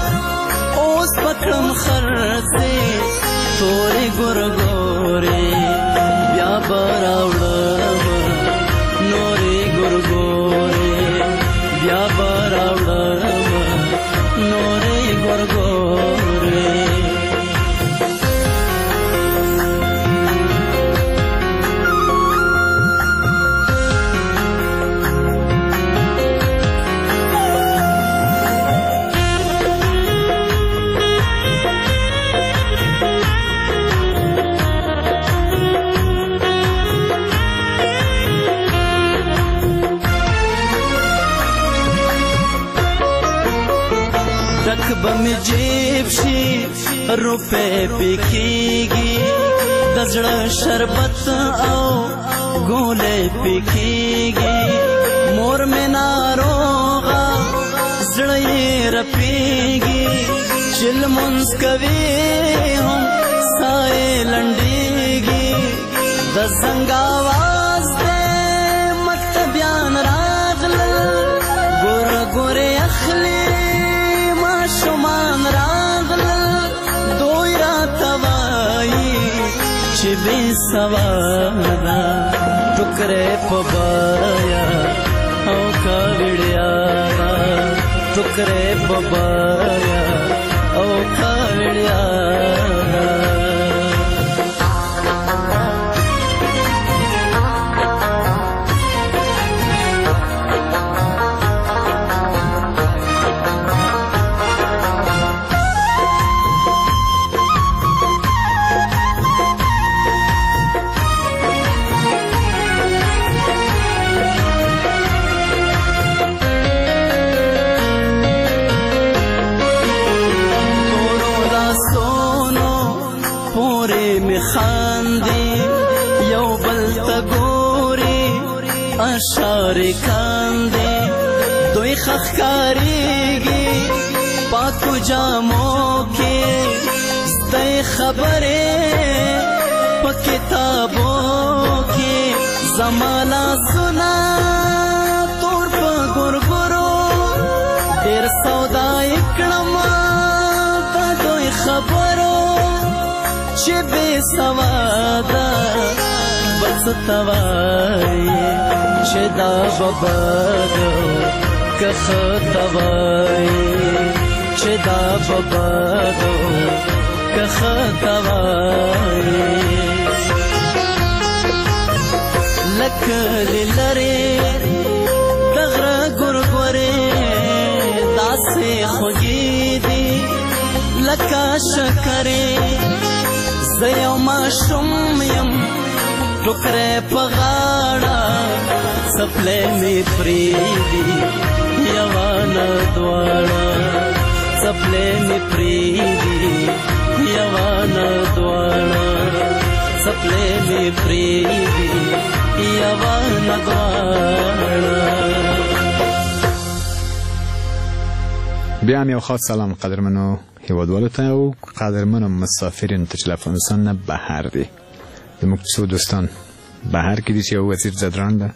پکړم خرڅې تورې ګورګورې بیا به راوړم نورې ګورګورې بیا به راوړم نورې ګورګورې بمی جیب شي روپے پکېږي د زړه شربت او ګولې پکېږي مور مې ناروغه زړه یې رپېږي چې لمونځ کوي هم ساه یې لنډېږي د زنګ اواز دی مکتبیان راغلل ګوره ګورې اخلي شمان راغلل دوی راته وایي چې بې سواده ټوکرې په بایا او کاوړیا ټوکرې په بایا او کاوړیا اشارې کاندې دوی ښکارېږي پاکو جامو کې زده خبرې په کتابو کې زما لاسونه تور په ګورګورو ډېر سودا یې کړم د دوی خبرو چې بې سواده بس توایي چې دا ببادو که ښه توایي چې دا ببادو که ښه توایي لکه لرې د غره ګورګورې داسې خوږې دي لکه شکرې زه یو ماشوم یم ټوکرې په غاړه څپلۍ مې پرېږدي یوه نه دواړه څپلۍ مې پرېږدي یوه نه دواړه څپلۍ مې پرېږدي یوه نه دواړه. بیا هم یو خاص سلام قدرمنو هیوادوالو ته او قدرمنو مسافرینو ته چې له افغانستان نه بهر دي. زموږ څو دوستان بهر کې دي چې یو وزیر زدران ده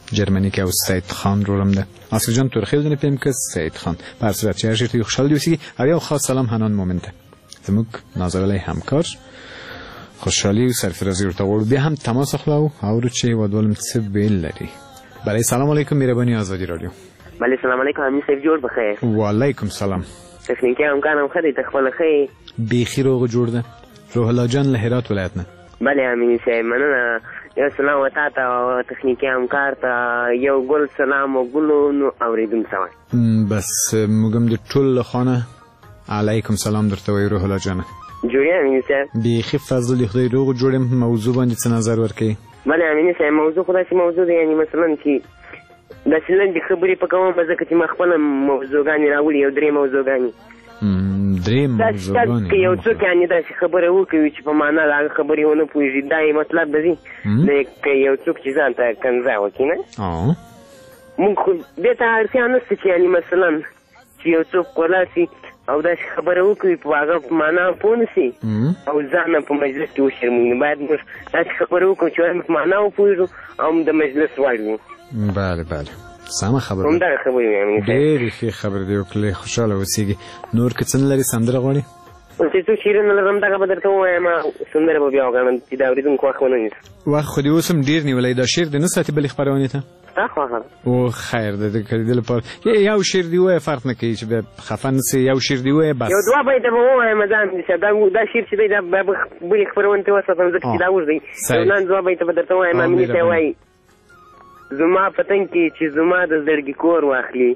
جرمنی که او سید خان رو رم ده آصف جان ترخیل دنه پیم که سید خان بر صورت چه هرشی توی خوشحال دیوسی او یا خاص سلام هنان مومنته زموک نازولی همکار خوشحالی و سرفرازی رو تاور بیا هم تماس اخلاو او رو چه ودولم چه بیل لری بله سلام علیکم میربانی آزادی رادیو بله سلام علیکم همین سیف جور بخیر و علیکم سلام تکنیکی همکارم خیلی تخفال خیلی بیخی روغ جور ده روح الله جان لهرات ولایت نه بله همین سیف مننه یو سلام و تا تا تکنیکی همکار تا یو گل سلام و گلو نو اوریدون سوان بس مگم در طول خانه علیکم سلام در توی روح الله جانه جوری همین سیف بیخی فضل خدای روغ جوریم موضوع باندې څه نظر ورکړي بله همین سیف موضوع خدا چې موضوع ده یعنی مثلا چې داسې لنډې خبرې په کوم ځکه چې ما خپله موضوعګانې راوړي یو درې موضوعګانې درې موضوعګانې که یو څوک یعنې داسې خبره وکوي چې په معنا د هغه خبرې ونه پوهېږي دا یې مطلب به ځي که یو څوک چې ځان ته کنځا وکړي نه مونږ خو دې ته اړتیا نشته چې یعنې مثلا چې یو څوک ولاړ او داسې خبره وکوي په هغه په معنا پوه نه شي او ځان په مجلس کې وشرموي باید موږ داسې خبره وکړو چې په معنا وپوهېږو او د مجلس وړ وي بله بله سمه خبره همدغه خبرې ویم ډېرې ښې خبرې دې وکړلې خوشحاله اوسېږي نور که څه نه لري سندره غواړې چې څوک شعرونه لرم دغه به درته ووایم سندره به بیا وګڼم چې د اورېدونکو وخت ونه نیسم وخت خو دې اوس هم ډېر نیولی دا شعر دې نه ساتي بلې خپرونې ته ستا خوښه او خیر د دې که د دې لپاره یو شعر دې ووایه فرق نه کوي چې بیا خفه نه سې یو شعر دې ووایه بس یو دوه بیته به ووایم ځان دا شعر چې دی دا به بلې خپرونې ته وساتم ځکه چې دا اوږد دی یو لاندې دوه بیته به درته ووایم امینې ته وایي زما پتن کې چې زما د زړګي کور واخلي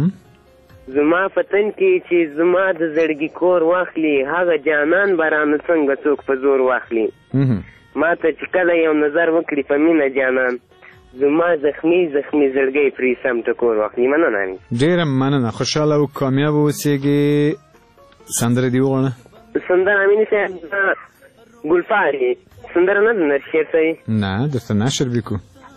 زما پتن کې چې زما د زړګي کور واخلي هغه جانان برانه څنګه څوک په زور واخلي ما ته چې کله یو نظر وکړي په مینه جانان زما زخمی زخمی زړګی پرې سم ټکور واخلي مننه ډېره مننه خوشحاله او کامیاب اوسېږي سندره دې وغواړه سندره امینې صاحب ګلفارې سندره نه ده نه شعر صحیح نه درته نشر بیکو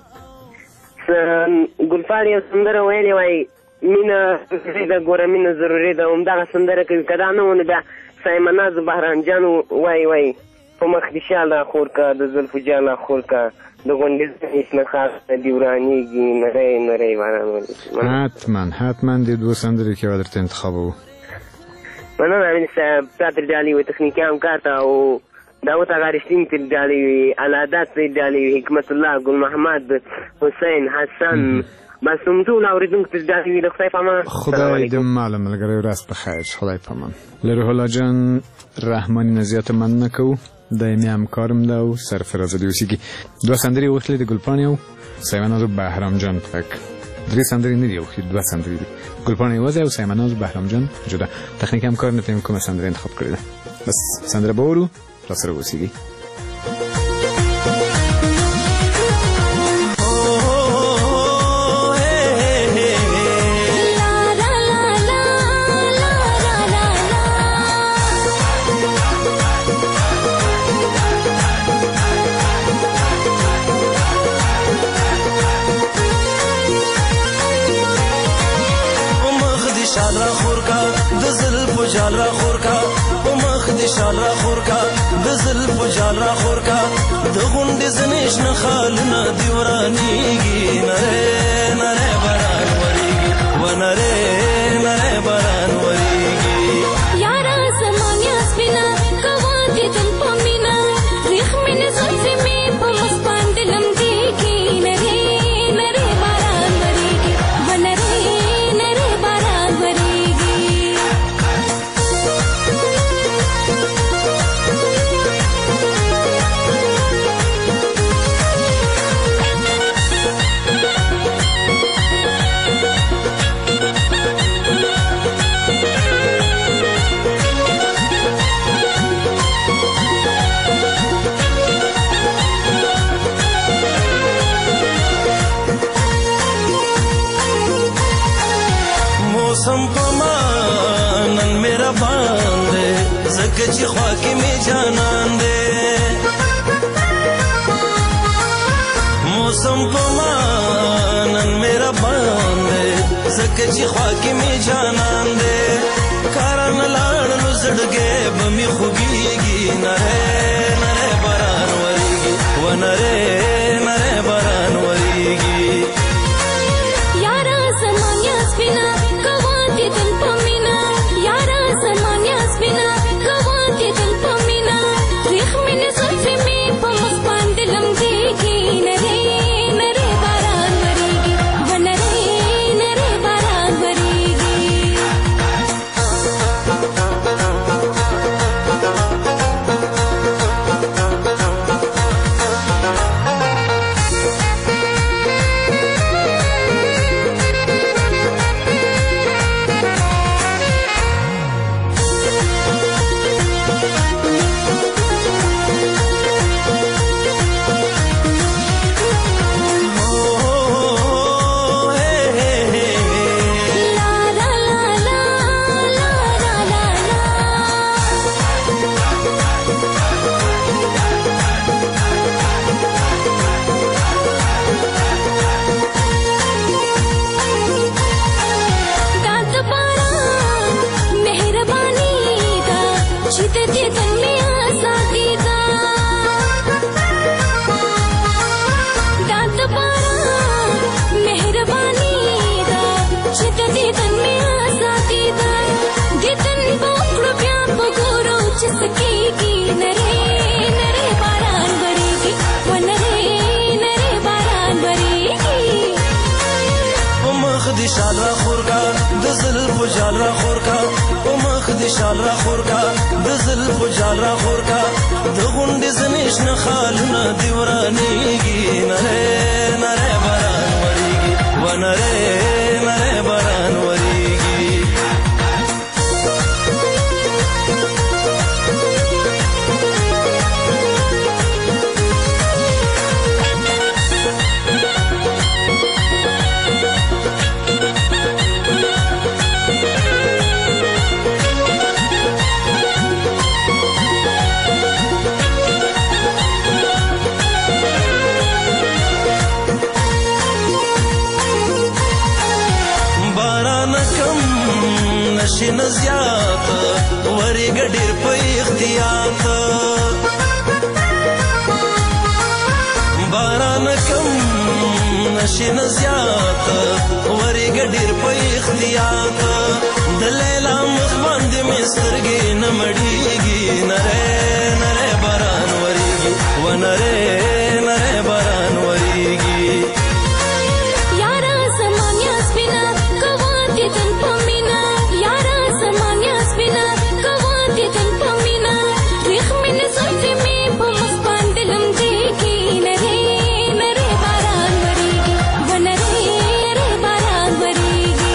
ګلفار یو سندره ویلې وایي مینه ضروري ده ګوره مینه ضروري ده همدغه سندره کوي که دا نه و نو بیا سایمناز بهرام جان وایي وایي په مخ دې شاله خور که د زلفو جاله خور که د غونډې شنه خاص دې ورانېږي نری نری باران ولي حتما حتما دې دوه سندرې کې به درته انتخابوو مننه امین صاحب تا تر ډالۍ وي تخنیکي همکار ته او داود آقا رشتین تر ډالۍ وي العادات تر ډالۍ وي حکمت الله ګل محمد حسین حسن بس هم ټول اورېدونکو ته ډالۍ وي د خدای په امان خدای دې ماله ملګری ورځ په خیر خدای په امان له روح الله جان رحماني نه زیاته مننه کوو دایمي همکارم ده او سرفراز دې اوسېږي دوه سندرې یې وکړلې د ګلپاڼې او سایمناز بهرام جان پک درې سندرې نه دي وکړې دوه سندرې دي ګلپاڼې یوازې او سایمناز بهرام جان جدا تخنیکي همکار نه ته کومه سندره انتخاب کړې ده بس سندره به اورو را سره اوسېږي شال را خور کا د زلف جال را خور کا په مخ دې شال را خور کا د زلف جال را خور کا د غونډې زنیش نه خالونه دی ورانیږي نره نره باران وریږي و نره نره باران وریږي یارا زمانیا سپینا کوا دې تم پمینا ریخ مینه زلفې می په مخ باندې لمدېږي نره نره باران وریږي و نره موسم پمانن میرا باندې زکه چې خوا کې می جانان دې موسم پمانن میرا باندې زکه چې خوا کې می جانان دې کارن لاړ لزړګې بمي خوږيږي نره نره باران وریږي و نره نره باران وریږي شال را خور کا د زلفو جال را خور کا په مخ دې شال را خور کا د زلفو جال را خور کا د غونډې زنیش نه خالونه دې ورانېږي نری نری باران وریږي و نری نری باران وریږي نشین زیات ورګ ډیر په اختیات باران کم نشین زیات ورګ ډیر په اختیات د لیلا مخ باندې مسترګې نمړېږي نری نری باران وریږي و نری نری باران وریږي یارا زمانیا سپینا کواتې تن پمینا یارا زمانیا سپینا کواتې تن پمینا ریخ من زلفې مې په مخ باندې لمدېږي نری نری باران وریږي و نری نری باران وریږي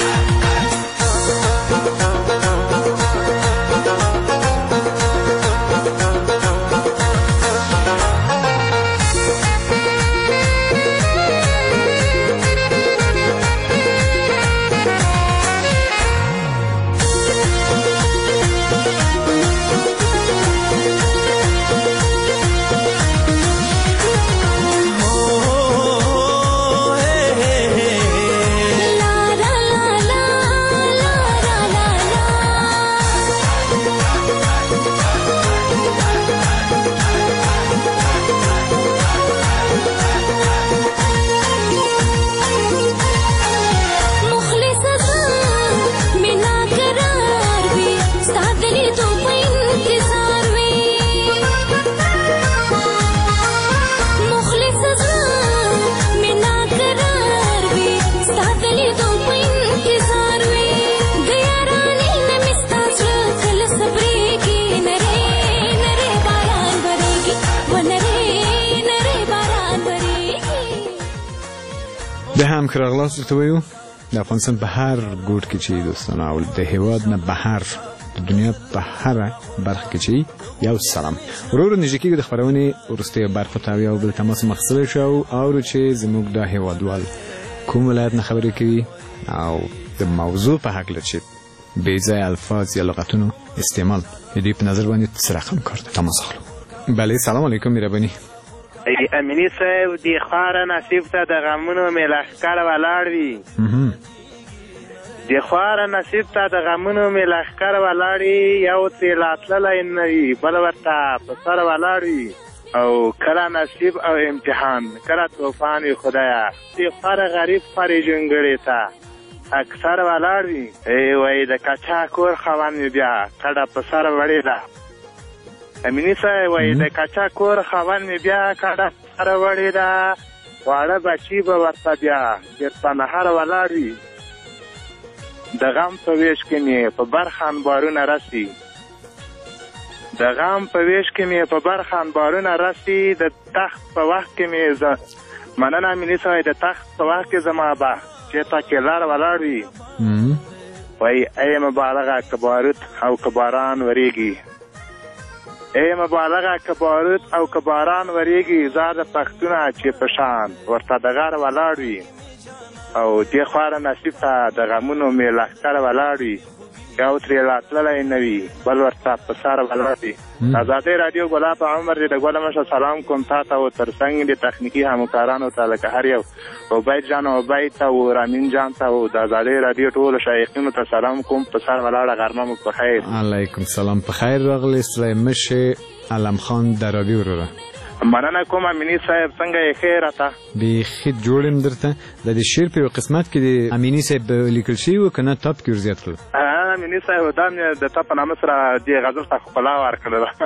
بیا هم که راغلاست درته وایو د افغانستان په هر ګوټ کې چې دوستانه او د هېواد نه بهر د دنیا په هره برخه کې چې یو سلام ورو ورو نږدې کېږو د خپرونې وروستیو برخو ته او یو بل تماس مخصوص شو اورو چې زموږ د هېوادوال کوم ولایت نه خبرې کوي او د موضوع په هکله چې بې ځایه الفاظ یا لغتونو استعمال د دوی په نظر باندې څه رقم کار دی تماس اخلو بله سلام علیکم مهرباني امینی صاحب دی خواره نصیب ته د غمونو مې لښکر ولاړ وي دی خواره نصیب ته د غمونو مې لښکر ولاړ وي یو ترې راتللی نه وي بل ورته په سر ولاړ وي او کله نصیب او امتحان کله طوفان وي خدایه دی خواره غریب خورې جونګړې ته اکثر ولاړ وي ای وایي د کچا کور خاوند مې بیا کډه په سر وړې ده امینی صاحب وایي د کچا کور خاوند مې بیا کډه سره وړې ده واړه بچي به ورته بیا ډېر په نهر ولاړ وي د غم په ویش کې مې په برخه انبارونه رسي د غم په ویش کې مې په برخه انبارونه رسي د تخت په وخت کې مې مننه امینی صاحب د تخت په وخت کې زما به چېرته کې لار ولاړ وي وایي ای مبالغه که بارود او که باران وریږي ای مبالغه که بارود او که باران وریږي زار د پښتونه چې په شان ورته د غر ولاړ وي او دې خواره نصیب ته د غمونو مې لښکر ولاړ وي یو ترې راتللی نه وي بل ورته په سر ولاړ وي د ازادۍ راډیو ګلاب عمر دې د ګله مشه سلام کوم تا ته او تر څنګ د تخنیکي همکارانو ته لکه هر یو عبید جان او عبید ته او رامین جان ته او د ازادۍ راډیو ټولو شایقینو ته سلام کوم په سر ولاړه غرمه مو په خیر علیکم سلام په خیر راغلی سلیمش علم خان درابي وروره مننه کوم امینی صاحب څنګه یې ښه راته بیخي جوړ یم درته د دې شعر په یو قسمت کې د امیني صاحب لیکل شوي وو که نه تا پکې ورزیات کړل امیني صاحب دا مې د تا په نامه سره دې غزل ته ښکلا ورکړې ده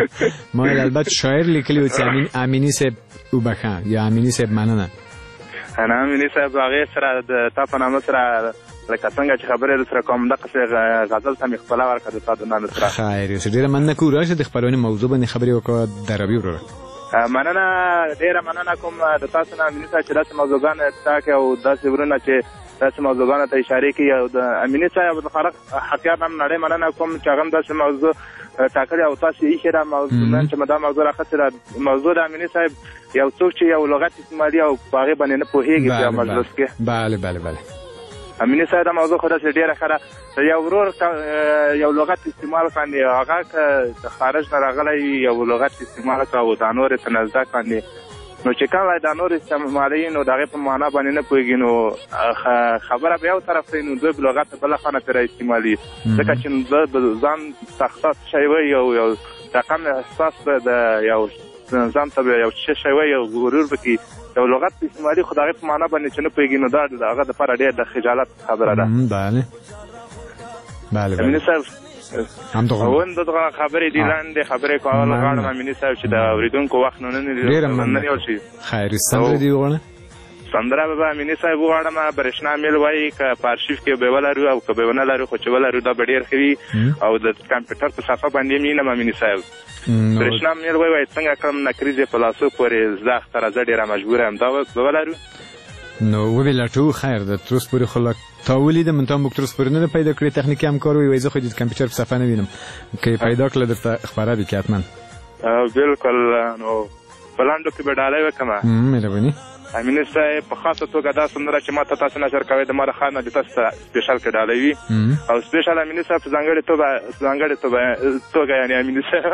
ما یې البته شاعر لیکلي و چې امیني صاحب وبخښه یا امیني صاحب مننه نه امیني صاحب هغې سره د تا په نامه سره لکه څنګه چې خبرې در سره کوم دقسې غزل ته مې خپله ورکړه د تا د نامې سره. خیر یوسف ډېره مننه کوو راشه د خپرونې موضوع باندې خبرې وکړه درابي وروره. مننه ډېره مننه کوم د تاسو نه امیني صاحب چې داسې موضوعګان ټاکي او داسې ورونه چې داسې موضوعګانو ته اشارې کوي او د امیني صاحب د خالق حقیار هم نړۍ مننه کوم چې هغه هم داسې موضوع ټاکلې او تاسو یې ایښې ده موضوع نن چې دا موضوع راخیستې ده موضوع د امیني صاحب یو څوک چې یو لغت استعمالي او په هغې باندې نه پوهېږي په مجلس کې. بله بله بله امیني صاحب دا موضوع خو داسې ډېره ښه ده یو ورور یو لغت استعمال کاندې هغه که د خارج نه راغلی یو لغت استعمال کړه او دا نور یې ته نه زده کاندې نو چې کله دا نور استعمالوي نو د هغې په معنا باندې نه پوهېږي نو خبره به یو طرف دی نو دوی به لغت بله خانه پرې استعمالي ځکه چې ځان احساس شی وایي او یو رقم احساس به د یو ځان ته به یو څه شی وایي او غرور به کړي یو لغت استعمالي خو د هغې په معنا باندې چې نه پوهېږي نو دا د هغه دپاره ډېر د خجالت خبره ده. بله بله امیني صاحب اون دغه خبرې دي لاندې خبرې کول غواړم امیني صاحب چې د اورېدونکو وخت نه نه نیول شي. خیر سندره دې وغواړه سندره به امیني صاحب وغواړم برېښنا میل وایي که په ارشیف کې به ولرو او که به ونه لرو خو چې ولرو دا به ډېر ښه وي او د کمپیوټر په صفحه باندې یې مینم امیني صاحب برېښنا میل وایي وایي څنګه کړم نکریزې په لاسو پورې زه اختره زه ډېره مجبوره یم دا به ولرو نو وبې لټو خیر د تر اوسه پورې خو لا تا ولیده من تا موږ تر اوسه پورې نه ده پیدا کړې تخنیکي همکار وایي وایي زه خو د کمپیوټر په صفحه نه وینم که یې پیدا کړله درته خپاره وي که حتما بلکل نو په لاندو کې به ډالۍ وکړم مهرباني امیني صاحب په خاصه توګه دا سندره چې ما ته تاسو نشر کوئ د ما د ښار نه د تاسو ته سپېشل کې ډالۍ وي او سپېشل امیني صاحب په ځانګړې توګه ځانګړې توګه یعنې امیني صاحب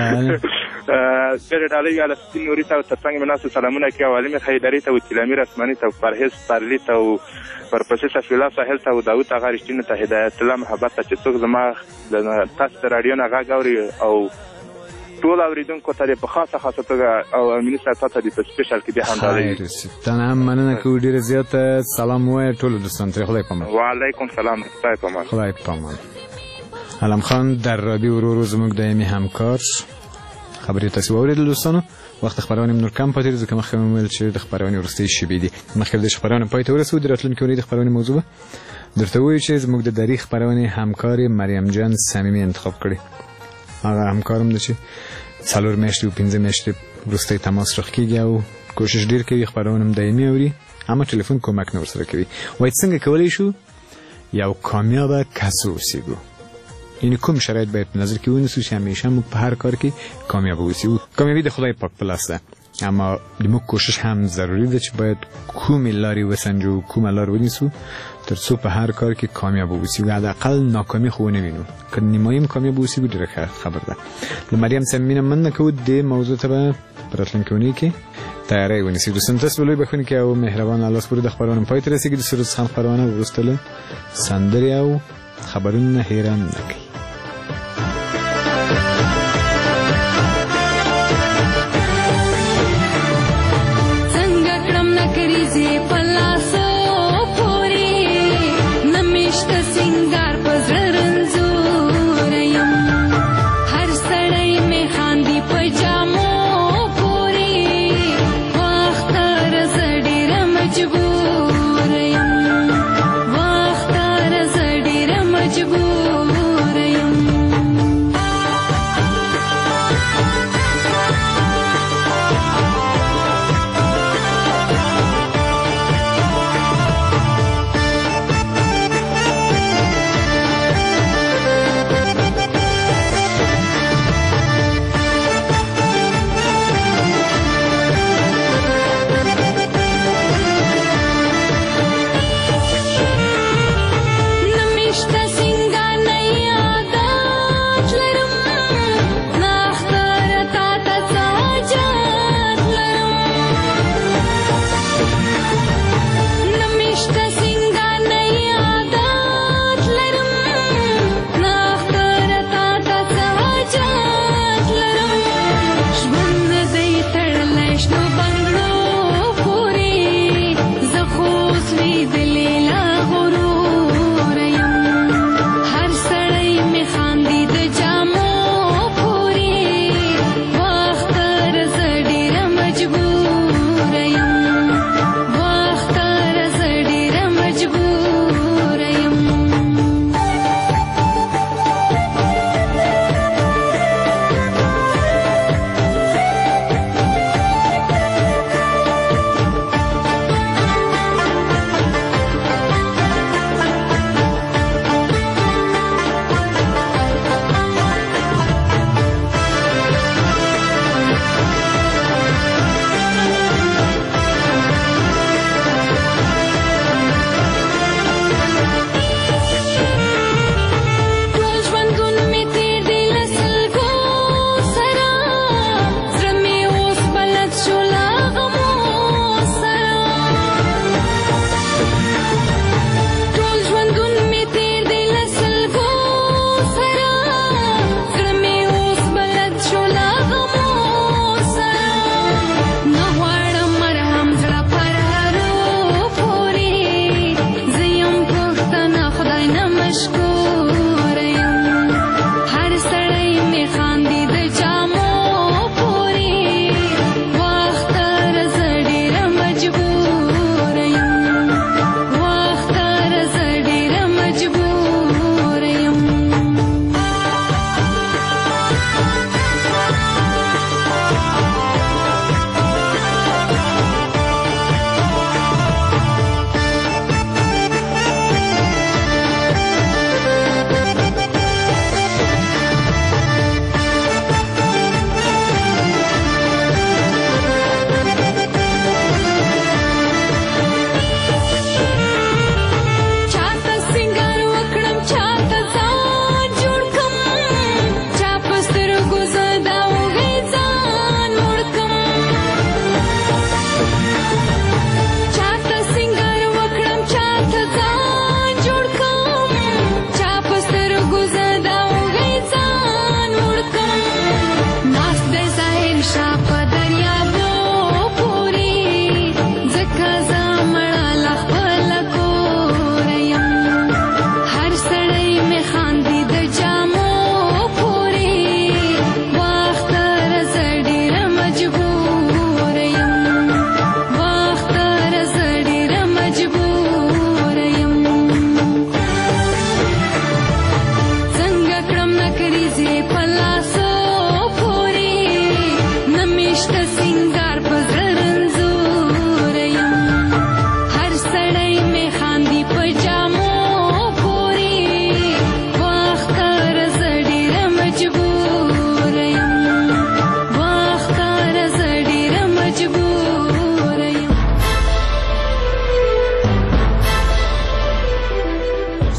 ډېرې ډالۍ وي الفسین نوري ته او تر څنګ مې ناستو سلامونه کوي او علمي حیدري ته او تیلامیر اسماني ته او پرهیز پارلي ته او ورپسې صفیالله ساحل ته او داود اغا رښتینو ته هدایت الله محبت ته چې څوک زما تاسو د راډیو نه غږ اوري او ټول اوریدونکو ته په خاصه خاصه توګه او امیني صاحب ته د په سپیشل کې به هم ډالۍ ته هم مننه کوو ډېره زیاته سلام ووایه ټولو دوستانو ته خدای پامان وعلیکم سلام خدای پامان خدای پامان علم خان درابي ورورو زموږ دایمي همکار خبرې تاسو واورېدل دوستانو وخت خبرونه نور کم پاتې ځکه مخکې مې ویل چې د خبرونه وروستۍ شېبې دي مخکې د خبرونه پای ته ورسېدو د راتلونکي اورېد خبرونه موضوع درته وایي چې زموږ د دری خبرونه همکار مریم جان صمیمي انتخاب کړي هغه همکارم ده چې څلور میاشتې او پنځه میاشتې وروستی تماس رخ کېږي او کوشش ډېر کوي خبرونه هم دایمي اوري اما ټلیفون کومک نه ورسره کوي وایي څنګه کولی شو یو کامیابه کس واوسېږو یعنې کوم شرایط باید په نظر کې ونیسو چې همیشه موږ په هر کار کې کامیاب واوسو کامیابي د خدای پاک په لاس ده اما د موږ کوشش هم ضروري ده چې باید کومې لارې وسنجو کومه لار ونیسو تر څو په هر کار کې کامیاب واوسو حداقل ناکامي خو ونه وینو که نیمایي هم کامیاب واوسو ډېره ښه خبر ده له مریم صمیمي نه مننه کوو دې موضوع ته به په راتلونکي اونۍ کې تیاری ونیسي دوستان تاسو به لوی بښونکي او مهربان الله سپارو د خبرونه پای ته رسېږي د سروز خان خبرونه وروسته له سندرې او خبرونه نه هېره نه کړئ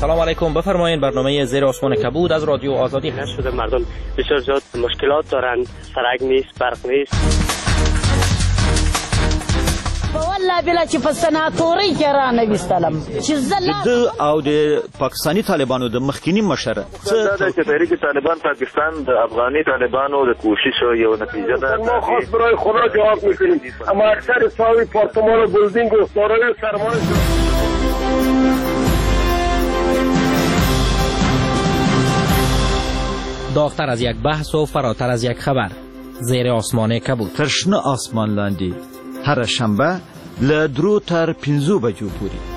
سلام علیکم، بفرمایید. برنامه زیر آسمان کبود از رادیو آزادی هست. شده مردم بسیار زیاد مشکلات دارند، سرک نیست، برق نیست. والله بلا چې په سناتوري کې را نویستلم چې زه او د پاکستاني طالبانو د مخکینی مشر څه د تحریک طالبان پاکستان د افغاني طالبانو د کوشش یو نتیجه ده. ما خاص برای خدا جواب میکنیم، اما اکثر ساوی پارتمان و بلدینگ و سارای سرمایه داغتر از یک بحث و فراتر از یک خبر، زیر آسمان کبود. تر شنه آسمان لاندې هر شنبه له درو تر پنځو بجو پورې.